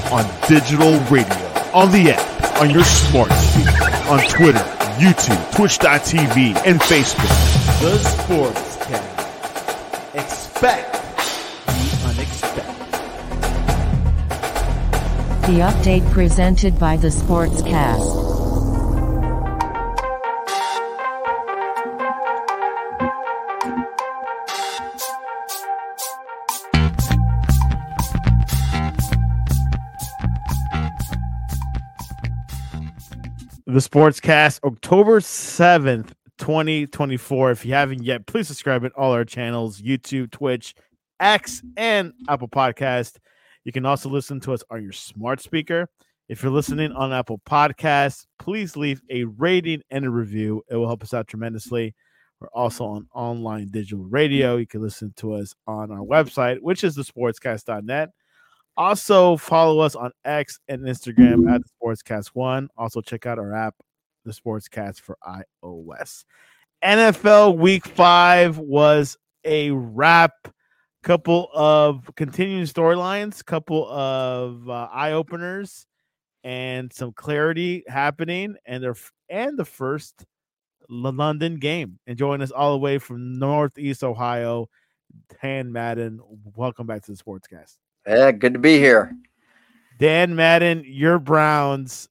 on digital radio, on the app, on your smart speaker, on Twitter, YouTube, Twitch.tv, and Facebook. The Sportscast. Expect the unexpected. The update presented by the Sportscast. The Sportscast, October 7th, 2024. If you haven't yet, please subscribe to all our channels, YouTube, Twitch, X, and Apple Podcast. You can also listen to us on your smart speaker. If you're listening on Apple Podcasts, please leave a rating and a review. It will help us out tremendously. We're also on online digital radio. You can listen to us on our website, which is thesportscast.net. Also, follow us on X and Instagram at the Sportscast1. Also, check out our app, the Sportscast for iOS. NFL Week 5 was a wrap. Couple of continuing storylines, couple of eye-openers, and some clarity happening. And the first London game. And joining us all the way from Northeast Ohio, Dan Madden. Welcome back to the Sportscast. Yeah, good to be here. Dan Madden, your Browns,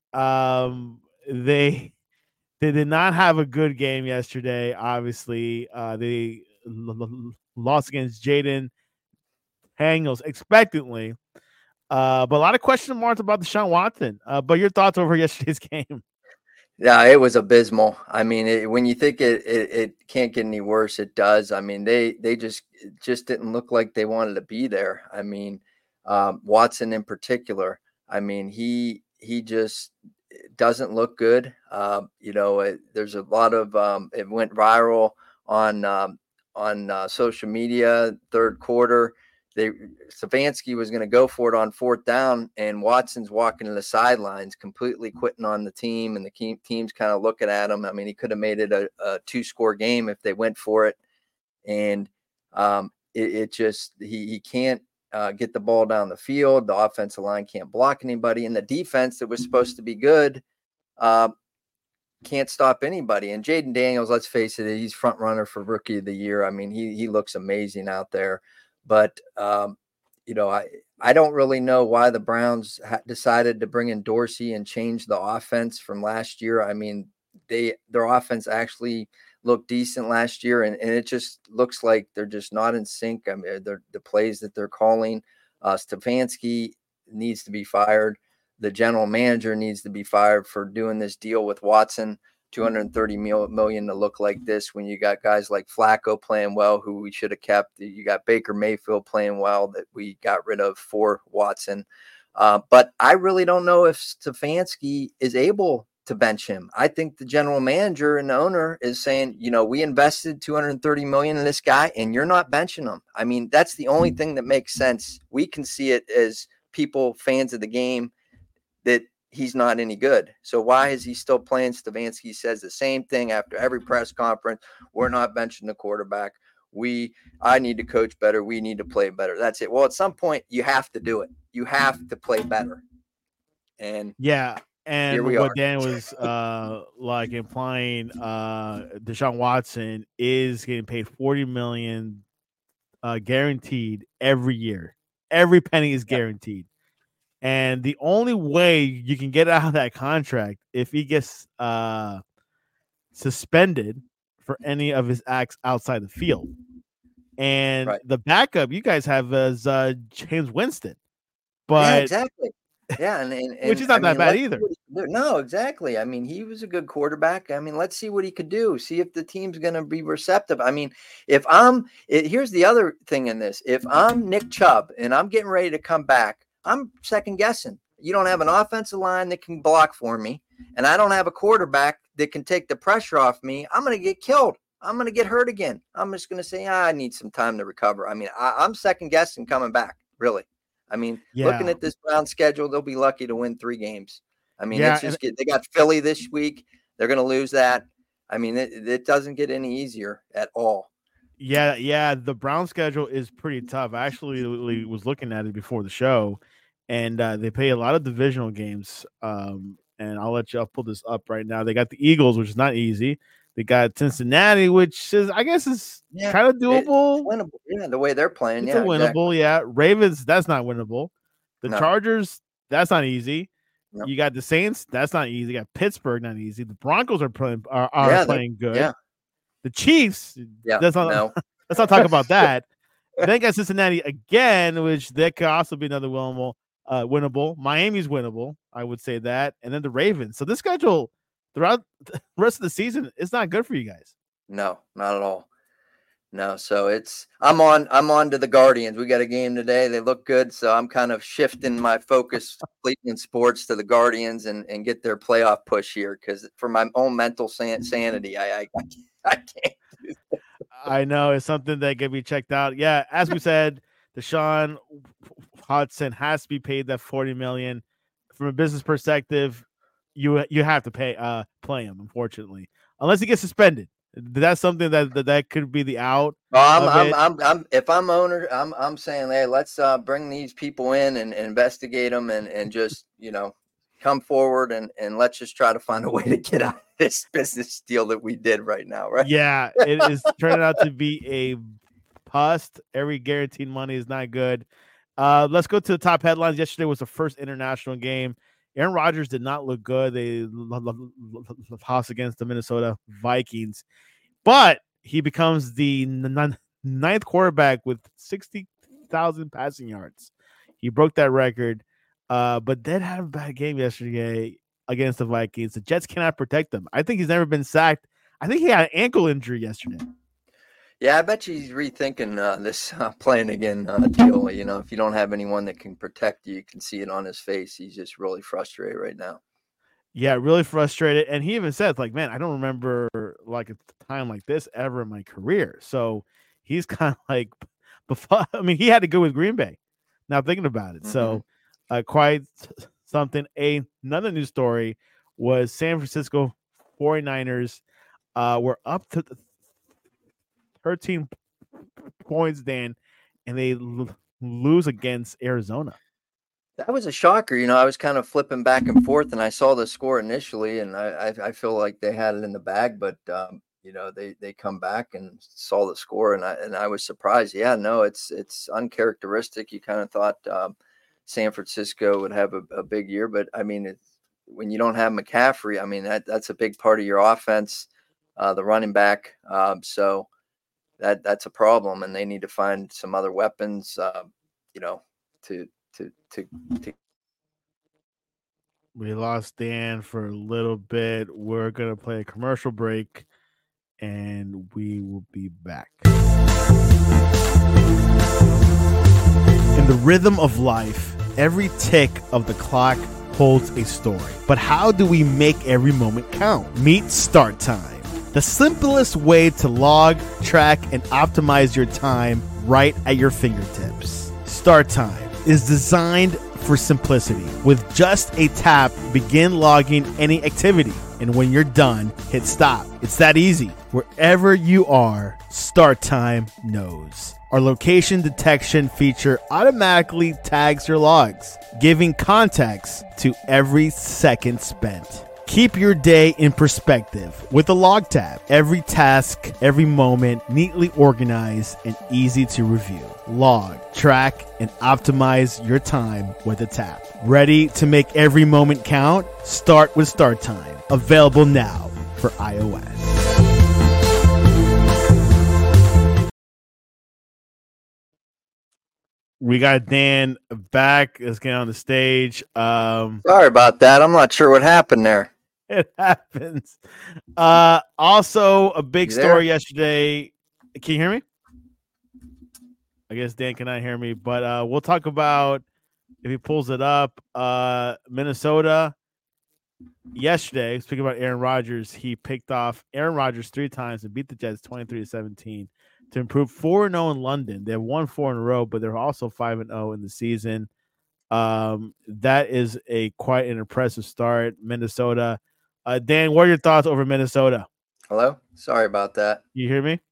they did not have a good game yesterday. Obviously, they lost against Jaden Daniels expectantly, but a lot of question marks about Deshaun Watson. But your thoughts over yesterday's game? Yeah, it was abysmal. I mean, when you think it can't get any worse, it does. I mean, they just didn't look like they wanted to be there. I mean, Watson in particular, I mean, he just doesn't look good. There's a lot of it went viral on social media. Third quarter, Stefanski was going to go for it on fourth down, and Watson's walking to the sidelines, completely quitting on the team, and the team's kind of looking at him. I mean, he could have made it a 2-score game if they went for it, and he can't get the ball down the field. The offensive line can't block anybody, and the defense that was supposed to be good can't stop anybody. And Jaden Daniels, let's face it, he's front runner for Rookie of the Year. I mean, he looks amazing out there. But I don't really know why the Browns decided to bring in Dorsey and change the offense from last year. I mean, their offense actually looked decent last year, and it just looks like they're just not in sync. I mean, the plays that they're calling, Stefanski needs to be fired. The general manager needs to be fired for doing this deal with Watson, $230 million to look like this when you got guys like Flacco playing well, who we should have kept. You got Baker Mayfield playing well that we got rid of for Watson. But I really don't know if Stefanski is able to bench him. I think the general manager and the owner is saying, we invested $230 million in this guy and you're not benching him. I mean, that's the only thing that makes sense. We can see it as people, fans of the game, that he's not any good. So why is he still playing? Stefanski says the same thing after every press conference. We're not benching the quarterback. I need to coach better. We need to play better. That's it. Well, at some point you have to do it. You have to play better. And yeah. And here we what are. Dan was implying, Deshaun Watson is getting paid $40 million guaranteed every year. Every penny is guaranteed. And the only way you can get out of that contract if he gets suspended for any of his acts outside the field. And the backup you guys have is James Winston. But yeah, exactly. Yeah, and which is not that bad either. No, exactly. I mean, he was a good quarterback. I mean, let's see what he could do. See if the team's going to be receptive. I mean, here's the other thing in this. If I'm Nick Chubb and I'm getting ready to come back, I'm second guessing. You don't have an offensive line that can block for me, and I don't have a quarterback that can take the pressure off me. I'm going to get killed. I'm going to get hurt again. I'm just going to say, I need some time to recover. I mean, I'm second guessing coming back, really. I mean, looking at this Browns schedule, they'll be lucky to win 3 games. I mean, they got Philly this week. They're going to lose that. I mean, it doesn't get any easier at all. Yeah. The Browns schedule is pretty tough. I actually was looking at it before the show, and they play a lot of divisional games. And I'll pull this up right now. They got the Eagles, which is not easy. They got Cincinnati, which is I guess is kind of doable. It's winnable. Yeah, the way they're playing, It's a winnable. exactly. Yeah, Ravens, that's not winnable. The No. Chargers, that's not easy. No. You got the Saints, that's not easy. You got Pittsburgh, not easy. The Broncos are playing good. Yeah. The Chiefs, Yeah. let's not talk about that. Then got Cincinnati again, which that could also be another winnable. Miami's winnable, I would say that, and then the Ravens. So this schedule throughout the rest of the season is not good for you guys. No, not at all. No, so I'm on to the Guardians. We got a game today. They look good, so I'm kind of shifting my focus completely in sports to the Guardians and get their playoff push here, because for my own mental sanity, I can't. I know it's something that can be checked out. Yeah, as we said, Deshaun Watson has to be paid that $40 million. From a business perspective, you have to play him, unfortunately, unless he gets suspended. That's something that could be the out. If I'm owner, I'm saying, hey, let's bring these people in and investigate them and just come forward and let's just try to find a way to get out of this business deal that we did right now, right? Yeah, it is turning out to be a bust. Every guaranteed money is not good. Let's go to the top headlines. Yesterday was the first international game. Aaron Rodgers did not look good. They lost against the Minnesota Vikings, but he becomes the ninth quarterback with 60,000 passing yards. He broke that record, but did have a bad game yesterday against the Vikings. The Jets cannot protect him. I think he's never been sacked. I think he had an ankle injury yesterday. Yeah, I bet you he's rethinking this playing again deal. If you don't have anyone that can protect you, you can see it on his face. He's just really frustrated right now. Yeah, really frustrated. And he even said, like, man, I don't remember like a time like this ever in my career. So he's kind of like, before. I mean, he had to go with Green Bay. Now thinking about it. Mm-hmm. So quite something. Another news story was San Francisco 49ers were up to 13 points, Dan, and they lose against Arizona. That was a shocker. I was kind of flipping back and forth, and I saw the score initially, and I feel like they had it in the bag, but they come back and saw the score, and I was surprised. Yeah, no, it's uncharacteristic. You kind of thought San Francisco would have a big year, but I mean, when you don't have McCaffrey, I mean that's a big part of your offense, the running back. So that's a problem, and they need to find some other weapons, to. We lost Dan for a little bit. We're going to play a commercial break and we will be back. In the rhythm of life, every tick of the clock holds a story. But how do we make every moment count? Meet Start Time, the simplest way to log, track, and optimize your time right at your fingertips. Start Time is designed for simplicity. With just a tap, begin logging any activity. And when you're done, hit stop. It's that easy. Wherever you are, Start Time knows. Our location detection feature automatically tags your logs, giving context to every second spent. Keep your day in perspective with a log tab. Every task, every moment, neatly organized and easy to review. Log, track, and optimize your time with a tab. Ready to make every moment count? Start with Start Time. Available now for iOS. We got Dan back. Let's get on the stage. Sorry about that. I'm not sure what happened there. It happens. Also, a big story yesterday. Can you hear me? I guess Dan cannot hear me, but we'll talk about, if he pulls it up, Minnesota. Yesterday, speaking about Aaron Rodgers, he picked off Aaron Rodgers 3 times and beat the Jets 23-17 to improve 4-0 in London. They have won 4 in a row, but they're also 5-0 in the season. That is quite an impressive start. Minnesota. Dan, what are your thoughts over Minnesota? Hello? Sorry about that. You hear me? I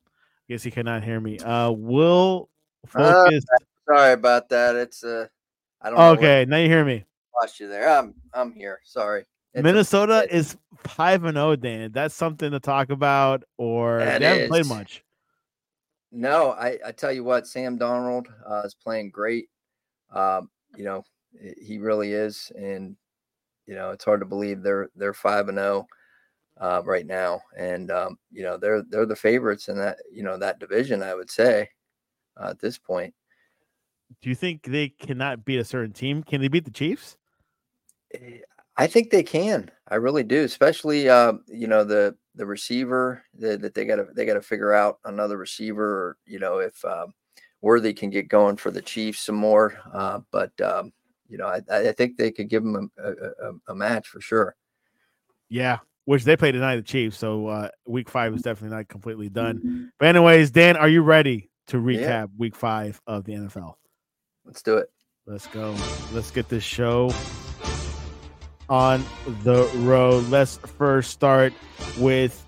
guess he cannot hear me. We'll focus. Sorry about that. It's I don't know. Okay, now you hear me. Lost you there. I'm here. Sorry. Minnesota is 5-0, Dan. That's something to talk about, or they haven't played much. No, I tell you what, Sam Darnold is playing great. You know, he really is, and you know, it's hard to believe they're 5-0 right now, and you know, they're the favorites in that, you know, that division, I would say, at this point. Do you think they cannot beat a certain team? Can they beat the Chiefs? I think they can. I really do, especially you know, the receiver that they gotta figure out another receiver, or you know, if Worthy can get going for the Chiefs some more. But you know, I think they could give them a match for sure. Yeah, which they play tonight, the Chiefs. So week 5 is definitely not completely done. But anyways, Dan, are you ready to recap week 5 of the NFL? Let's do it. Let's go. Let's get this show on the road. Let's first start with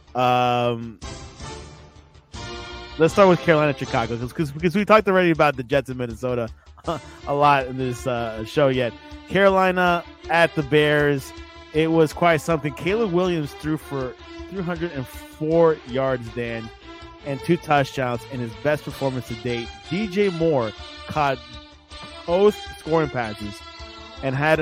Carolina, Chicago, because we talked already about the Jets in Minnesota a lot in this show yet. Carolina at the Bears. It was quite something. Caleb Williams threw for 304 yards, Dan, and 2 touchdowns in his best performance to date. DJ Moore caught both scoring passes and had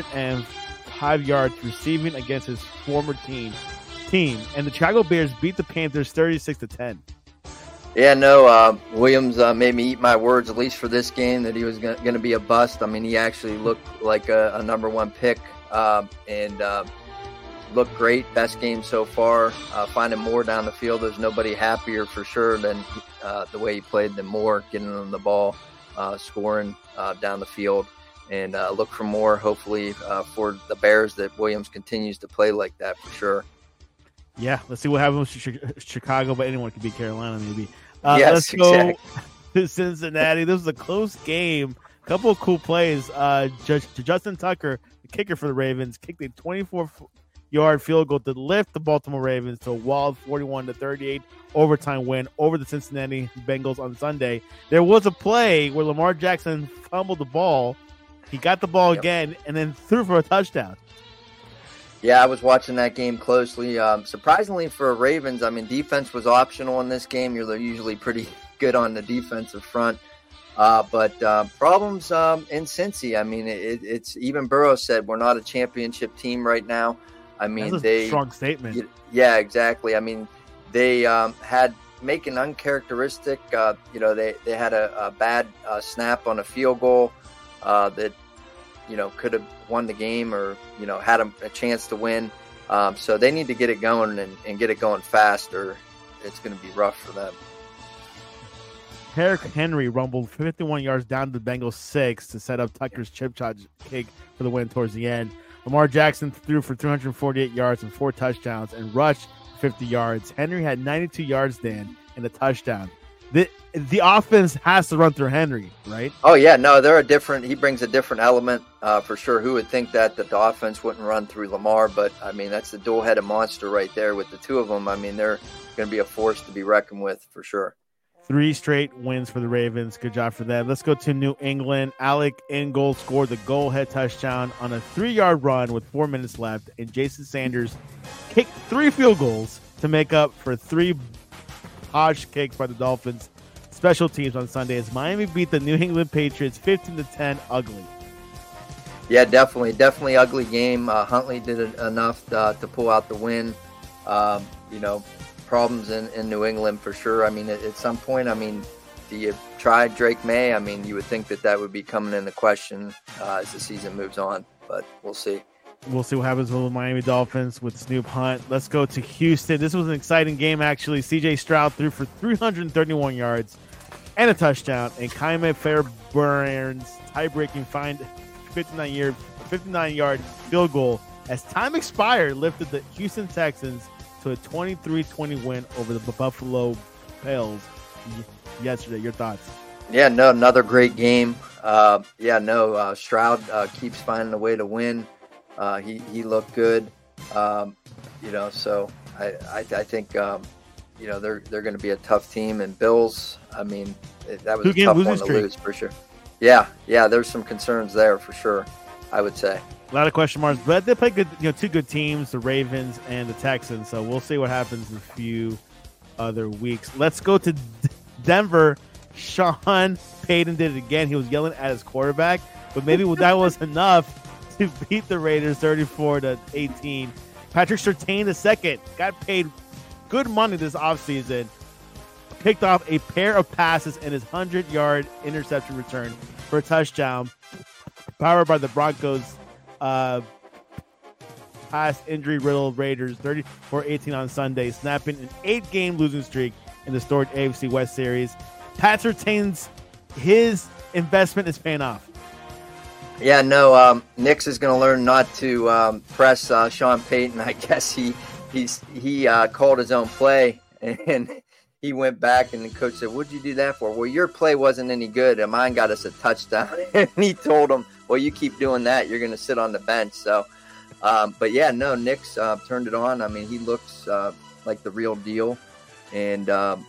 105 yards receiving against his former team. And the Chicago Bears beat the Panthers 36-10. Yeah, no, Williams made me eat my words, at least for this game, that he was going to be a bust. I mean, he actually looked like a number 1 pick, and looked great. Best game so far. Finding Moore down the field, there's nobody happier for sure than the way he played than Moore, getting on the ball, scoring down the field. And look for more, hopefully, for the Bears, that Williams continues to play like that for sure. Yeah, let's see what happens with Chicago, but anyone could beat Carolina maybe. Yes, let's go to Cincinnati. This was a close game. A couple of cool plays. Justin Tucker, the kicker for the Ravens, kicked a 24-yard field goal to lift the Baltimore Ravens to a wild 41-38 overtime win over the Cincinnati Bengals on Sunday. There was a play where Lamar Jackson fumbled the ball. He got the ball again and then threw for a touchdown. Yeah, I was watching that game closely. Surprisingly for Ravens, I mean, defense was optional in this game. They're usually pretty good on the defensive front. But problems in Cincy. I mean, it's even Burrow said, we're not a championship team right now. I mean, that's a strong statement. Yeah, exactly. I mean, they had make an uncharacteristic. You know, they had a bad snap on a field goal that, you know, could have won the game, or, you know, had a chance to win. So they need to get it going and get it going fast, or it's going to be rough for them. Derrick Henry rumbled 51 yards down to the Bengals 6 to set up Tucker's chip shot kick for the win towards the end. Lamar Jackson threw for 348 yards and 4 touchdowns and rushed 50 yards. Henry had 92 yards, Dan, and a touchdown. The offense has to run through Henry, right? Oh, yeah. No, he brings a different element for sure. Who would think that the offense wouldn't run through Lamar? But, I mean, that's the dual-headed monster right there with the two of them. I mean, they're going to be a force to be reckoned with for sure. 3 straight wins for the Ravens. Good job for them. Let's go to New England. Alec Ingold scored the goal-head touchdown on a 3-yard run with 4 minutes left, and Jason Sanders kicked 3 field goals to make up for 3 Hodge kicks by the Dolphins special teams on Sunday as Miami beat the New England Patriots 15-10 ugly. Yeah, definitely ugly game. Huntley did enough to pull out the win. You know, problems in New England for sure. I mean, at some point, I mean, do you try Drake May? I mean, you would think that would be coming into question as the season moves on, but we'll see. We'll see what happens with the Miami Dolphins with Snoop Hunt. Let's go to Houston. This was an exciting game, actually. C.J. Stroud threw for 331 yards and a touchdown, and Ka'imi Fairbairn's tie-breaking 59-yard field goal as time expired lifted the Houston Texans to a 23-20 win over the Buffalo Bills yesterday. Your thoughts? Yeah, no, another great game. Stroud keeps finding a way to win. He looked good, you know. So I think you know, they're going to be a tough team. And Bills, I mean, that was a tough one to lose for sure. Yeah, there's some concerns there for sure, I would say. A lot of question marks, but they play good. Two good teams, the Ravens and the Texans. So we'll see what happens in a few other weeks. Let's go to Denver. Sean Payton did it again. He was yelling at his quarterback, but maybe that was enough to beat the Raiders 34-18. Patrick Surtain II got paid good money this offseason. Picked off a pair of passes in his 100-yard interception return for a touchdown, powered by the Broncos' past injury-riddled Raiders 34-18 on Sunday, snapping an 8-game losing streak in the storied AFC West Series. Pat Surtain's his investment is paying off. Yeah, no, Nix is going to learn not to press Sean Payton. I guess he called his own play, and he went back, and the coach said, "What'd you do that for?" "Well, your play wasn't any good, and mine got us a touchdown." And he told him, "Well, you keep doing that, you're going to sit on the bench." So, but yeah, no, Nix turned it on. I mean, he looks like the real deal, and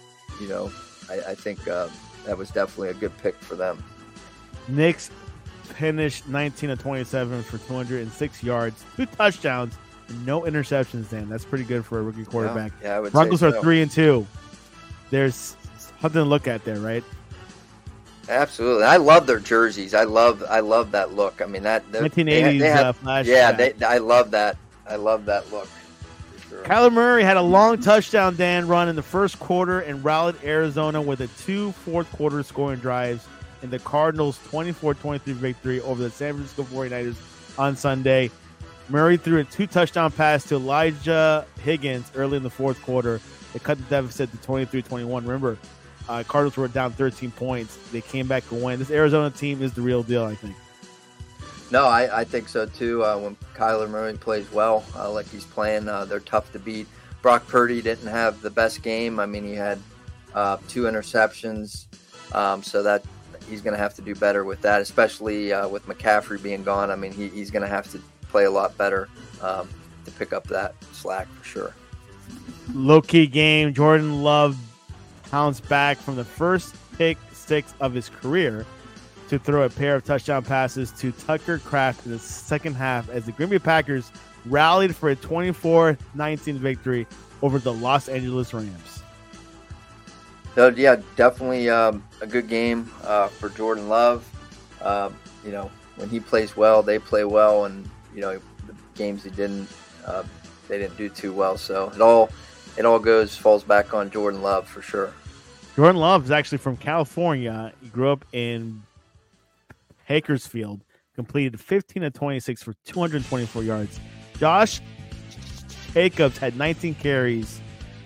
I think that was definitely a good pick for them. Nix finished 19 of 27 for 206 yards, 2 touchdowns, and no interceptions. Dan, that's pretty good for a rookie quarterback. Yeah, I would Broncos say are so. 3-2. There's something to look at there, right? Absolutely. I love their jerseys. I love that look. I mean, that 1980s flash. Yeah, I love that. I love that look. For sure. Kyler Murray had a long touchdown, Dan, run in the first quarter and rallied Arizona with 2 fourth-quarter scoring drives in the Cardinals' 24-23 victory over the San Francisco 49ers on Sunday. Murray threw a 2-touchdown pass to Elijah Higgins early in the fourth quarter. They cut the deficit to 23-21. Remember, Cardinals were down 13 points. They came back and win. This Arizona team is the real deal, I think. No, I think so too. When Kyler Murray plays well, like he's playing, they're tough to beat. Brock Purdy didn't have the best game. I mean, he had 2 interceptions, so that he's going to have to do better with that, especially with McCaffrey being gone. I mean, he's going to have to play a lot better to pick up that slack for sure. Low-key game. Jordan Love bounced back from the first pick 6 of his career to throw a pair of touchdown passes to Tucker Kraft in the second half as the Green Bay Packers rallied for a 24-19 victory over the Los Angeles Rams. So, yeah, definitely a good game for Jordan Love. When he plays well, they play well, and the games he didn't, they didn't do too well. So it all falls back on Jordan Love for sure. Jordan Love is actually from California. He grew up in Bakersfield, completed 15 of 26 for 224 yards. Josh Jacobs had 19 carries,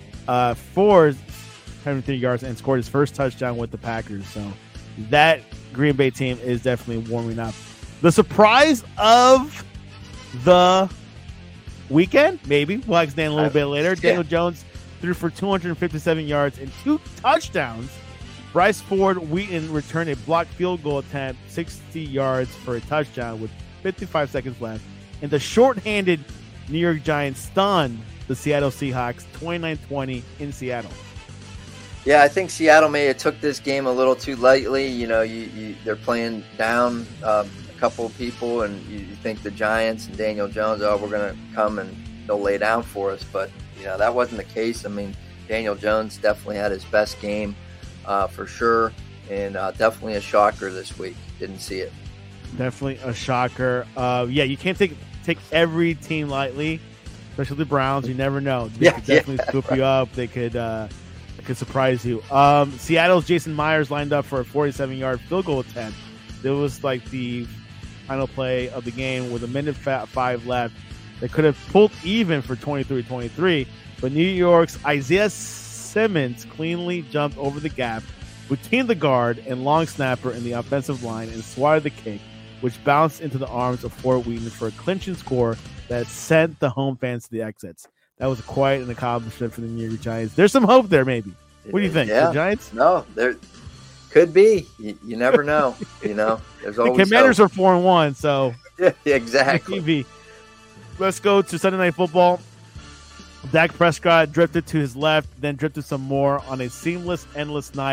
473 yards, and scored his first touchdown with the Packers. So that Green Bay team is definitely warming up. The surprise of the weekend, maybe. We'll ask Dan a little bit later. Daniel Jones threw for 257 yards and 2 touchdowns. Bryce Ford Wheaton returned a blocked field goal attempt, 60 yards for a touchdown with 55 seconds left. And the shorthanded New York Giants stunned the Seattle Seahawks 29-20 in Seattle. Yeah, I think Seattle may have took this game a little too lightly. They're playing down a couple of people, and you think the Giants and Daniel Jones, we're going to come and they'll lay down for us. But, that wasn't the case. I mean, Daniel Jones definitely had his best game for sure, and definitely a shocker this week. Didn't see it. Definitely a shocker. You can't take every team lightly, especially the Browns. You never know. They could definitely scoop you up. They could surprise you. Seattle's Jason Myers lined up for a 47-yard field goal attempt. It was like the final play of the game with 1:05 left. They could have pulled even for 23-23, but New York's Isaiah Simmons cleanly jumped over the gap between the guard and long snapper in the offensive line and swatted the kick, which bounced into the arms of Ford Wheaton for a clinching score that sent the home fans to the exits. That was quite an accomplishment for the New York Giants. There's some hope there, maybe. What do you think? Yeah. The Giants? No, there could be. You never know. There's always the Commanders hope. are 4-1, so yeah, exactly. Maybe. Let's go to Sunday Night Football. Dak Prescott drifted to his left, then drifted some more on a seamless, endless night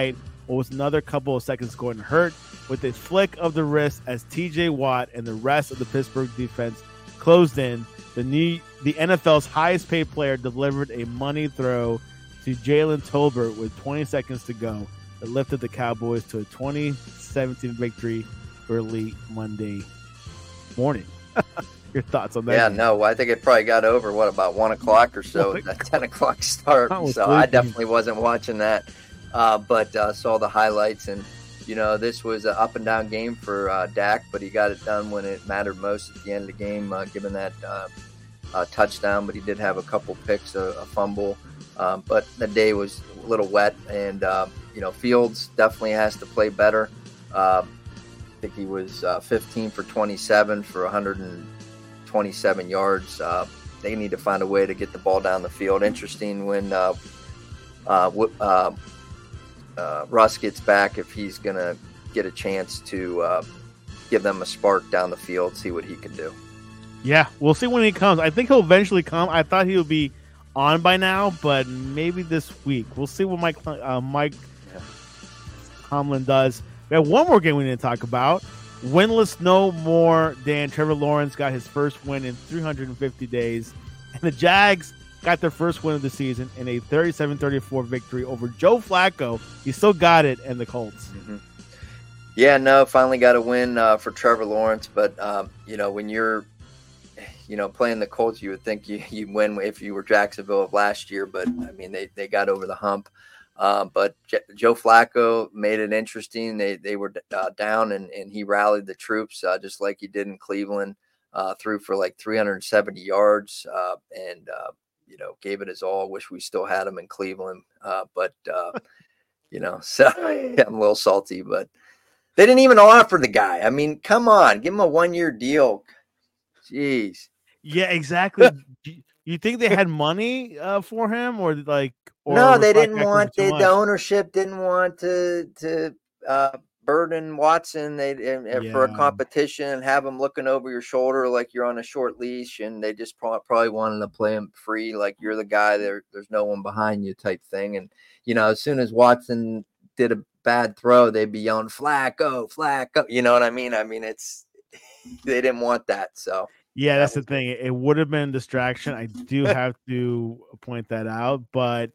but was another couple of seconds going hurt with a flick of the wrist as TJ Watt and the rest of the Pittsburgh defense closed in. The NFL's highest paid player delivered a money throw to Jalen Tolbert with 20 seconds to go that lifted the Cowboys to a 2017 victory early Monday morning. Your thoughts on that? Yeah, game? no, I think it probably got over, about 1 o'clock or so, that 10 o'clock start. So I definitely wasn't watching that, but saw the highlights. And, this was an up and down game for Dak, but he got it done when it mattered most at the end of the game, given that touchdown. But he did have a couple picks, a fumble. But the day was a little wet, and, Fields definitely has to play better. I think he was 15 for 27 for 127 yards. They need to find a way to get the ball down the field. Interesting when Russ gets back, if he's going to get a chance to give them a spark down the field, see what he can do. Yeah, we'll see when he comes. I think he'll eventually come. I thought he would be on by now, but maybe this week. We'll see what Mike Tomlin does. We have one more game we need to talk about. Winless no more. Trevor Lawrence got his first win in 350 days. And the Jags got their first win of the season in a 37-34 victory over Joe Flacco. He still got it, and the Colts. Mm-hmm. Yeah, no, finally got a win for Trevor Lawrence. But, when you're, playing the Colts, you would think you'd win if you were Jacksonville of last year. But, they got over the hump. But Joe Flacco made it interesting. They were down, and he rallied the troops just like he did in Cleveland. Threw for like 370 yards and gave it his all. Wish we still had him in Cleveland. So I'm a little salty, but they didn't even offer the guy. I mean, come on, give him a 1-year deal. Jeez. Yeah, exactly. You think they had money for him, or like? No, they didn't want. The ownership didn't want to burden Watson for a competition and have him looking over your shoulder like you're on a short leash, and they just probably wanted to play him free, like you're the guy. There's no one behind you type thing. And as soon as Watson did a bad throw, they'd be yelling Flacco, Flacco. You know what I mean? I mean, they didn't want that. So. Yeah, that's the thing. It would have been a distraction. I do have to point that out. But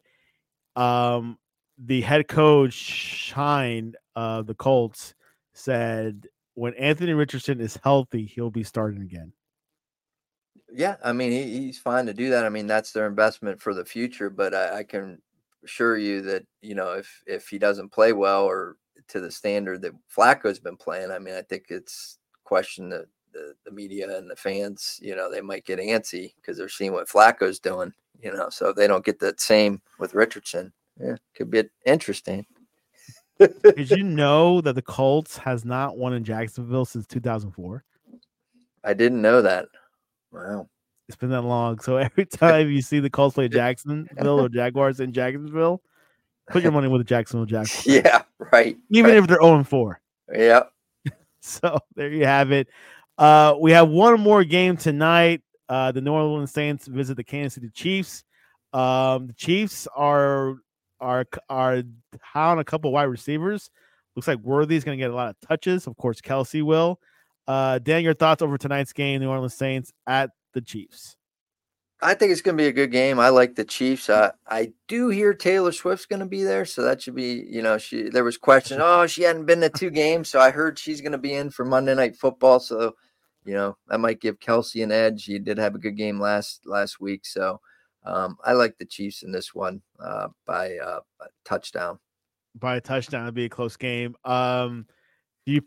the head coach, Shine, the Colts, said when Anthony Richardson is healthy, he'll be starting again. Yeah, I mean, he's fine to do that. I mean, that's their investment for the future. But I can assure you that, if he doesn't play well or to the standard that Flacco's been playing, I mean, I think it's question that the media and the fans, they might get antsy because they're seeing what Flacco's doing, so if they don't get that same with Richardson, could be interesting. Did you know that the Colts has not won in Jacksonville since 2004? I didn't know that. Wow. It's been that long. So every time you see the Colts play Jacksonville or Jaguars in Jacksonville, put your money with the Jacksonville Jaguars. Yeah, right. Even if they're 0-4. Yeah. So there you have it. We have one more game tonight. The New Orleans Saints visit the Kansas City Chiefs. The Chiefs are high on a couple wide receivers. Looks like Worthy's going to get a lot of touches. Of course, Kelsey will. Dan, your thoughts over tonight's game, New Orleans Saints at the Chiefs? I think it's going to be a good game. I like the Chiefs. I do hear Taylor Swift's going to be there, so that should be, there was questions. Oh, she hadn't been to 2 games, so I heard she's going to be in for Monday Night Football. So, that might give Kelsey an edge. He did have a good game last week, so I like the Chiefs in this one by a touchdown. By a touchdown, it'd be a close game. Do you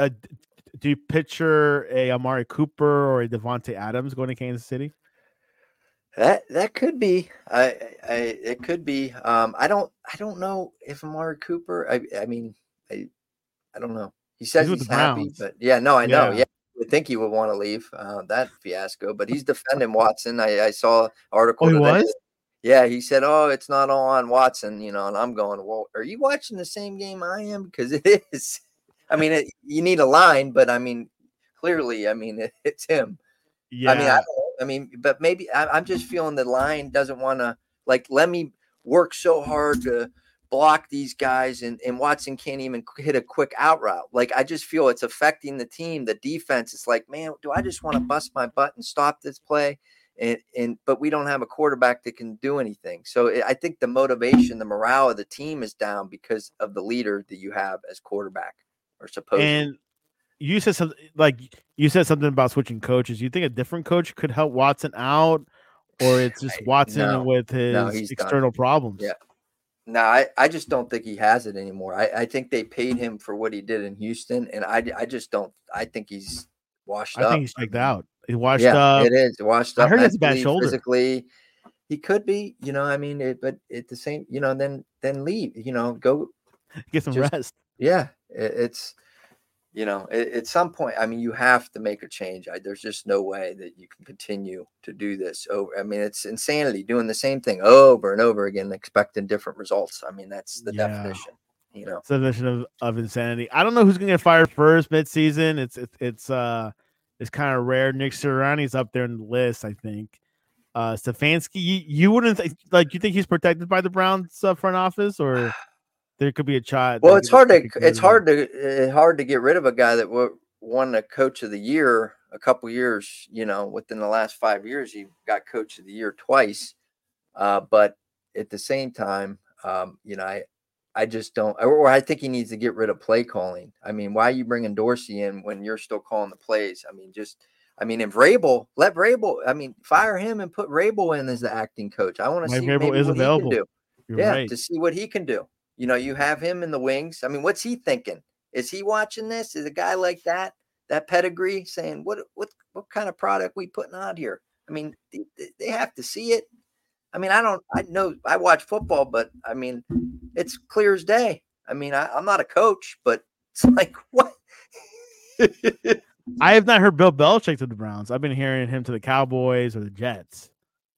picture a Amari Cooper or a Devontae Adams going to Kansas City? That could be. It could be. I don't know if Amari Cooper. I don't know. He says he's happy, but I know. Yeah, I would think he would want to leave that fiasco. But he's defending Watson. I saw an article. Oh, he was. Yeah, he said, "Oh, it's not all on Watson," and I'm going, "Well, are you watching the same game I am?" Because it is. I mean, you need a line, but I mean, clearly, it's him. Yeah. But maybe I'm just feeling the line doesn't want to let me work so hard to block these guys, and Watson can't even hit a quick out route. Like, I just feel it's affecting the team, the defense. It's like, man, do I just want to bust my butt and stop this play? But we don't have a quarterback that can do anything. So I think the motivation, the morale of the team is down because of the leader that you have as quarterback, or supposedly. And you said something about switching coaches. You think a different coach could help Watson out, or it's just Watson with his external problems? Yeah. No, I just don't think he has it anymore. I think they paid him for what he did in Houston, and I just don't. I think he's washed up. I think he's checked out. He washed up. It is washed up. I heard it's a bad shoulder. Physically, he could be. I mean, but at the same, then leave. Go get some rest. Yeah, it's. At some point, I mean, you have to make a change. There's just no way that you can continue to do this over. I mean, it's insanity doing the same thing over and over again, expecting different results. I mean, that's the definition. It's the definition of insanity. I don't know who's going to get fired first midseason. It's kind of rare. Nick Sirianni's up there in the list, I think. Stefanski, you wouldn't you think he's protected by the Browns front office, or there could be a shot? Well, it's hard to get rid of a guy that won the Coach of the Year a couple years. Within the last 5 years, he got Coach of the Year twice. But at the same time, I just don't. Or I think he needs to get rid of play calling. I mean, why are you bringing Dorsey in when you're still calling the plays? I mean, if Vrabel, let Vrabel. I mean, fire him and put Vrabel in as the acting coach. I want to see Vrabel is available. He can do. Right. To see what he can do. You have him in the wings. I mean, what's he thinking? Is he watching this? Is a guy like that pedigree saying, what kind of product we putting out here? I mean, they have to see it. I mean, I know I watch football, but I mean, it's clear as day. I mean, I'm not a coach, but it's like, what? I have not heard Bill Belichick to the Browns. I've been hearing him to the Cowboys or the Jets.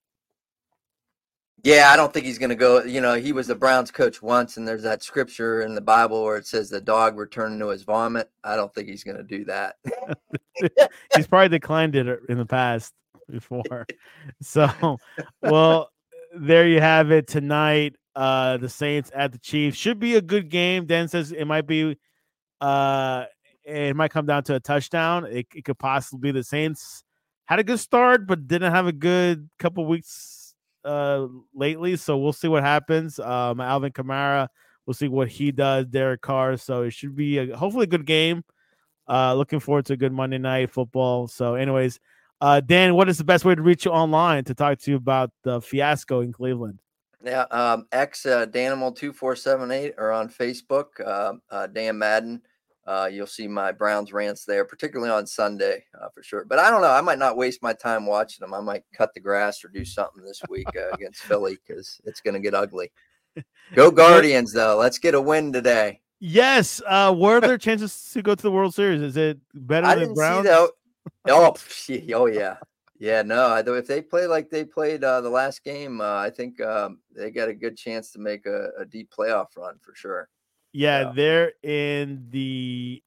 Yeah, I don't think he's going to go. He was the Browns coach once, and there's that scripture in the Bible where it says the dog returned to his vomit. I don't think he's going to do that. He's probably declined it in the past before. So, well, there you have it tonight. The Saints at the Chiefs should be a good game. Dan says it might be. It might come down to a touchdown. It could possibly be the Saints had a good start, but didn't have a good couple weeks lately, so we'll see what happens. Alvin Kamara, we'll see what he does. Derek Carr, so it should be hopefully a good game. Looking forward to a good Monday Night Football. So, anyways, Dan, what is the best way to reach you online to talk to you about the fiasco in Cleveland? Yeah, X Danimal2478 or on Facebook, Dan Madden. You'll see my Browns rants there, particularly on Sunday for sure. But I don't know. I might not waste my time watching them. I might cut the grass or do something this week against Philly because it's going to get ugly. Go Guardians, though. Let's get a win today. Yes. What are their chances to go to the World Series? Is it better than Browns? Oh, yeah. Yeah, no. If they play like they played the last game, I think they got a good chance to make a deep playoff run for sure. Yeah, they're in the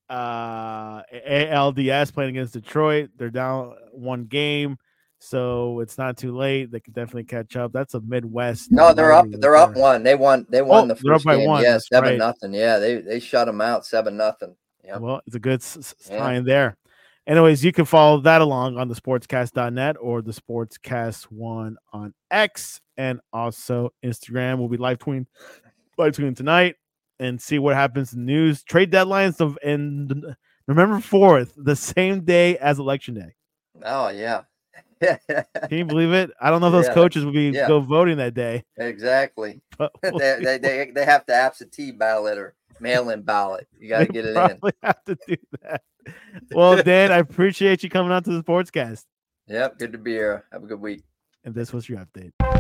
ALDS playing against Detroit. They're down one game, so it's not too late. They can definitely catch up. That's a Midwest. No, they're up. They're up one. They won the first they're up by game. one. Yeah, 7-0. Yeah, they shut them out 7-0. Yeah. Well, it's a good sign there. Anyways, you can follow that along on the sportscast.net or the Sportscast1 on X and also Instagram. We'll be live tweeting tonight and see what happens in the news. Trade deadlines in November 4th, the same day as Election Day. Oh, yeah. Can you believe it? I don't know if those coaches will be go voting that day. Exactly. But they have to absentee ballot or mail-in ballot. You got to get it in. Probably have to do that. Well, Dan, I appreciate you coming on to the Sportscast. Yep, good to be here. Have a good week. And this was your update.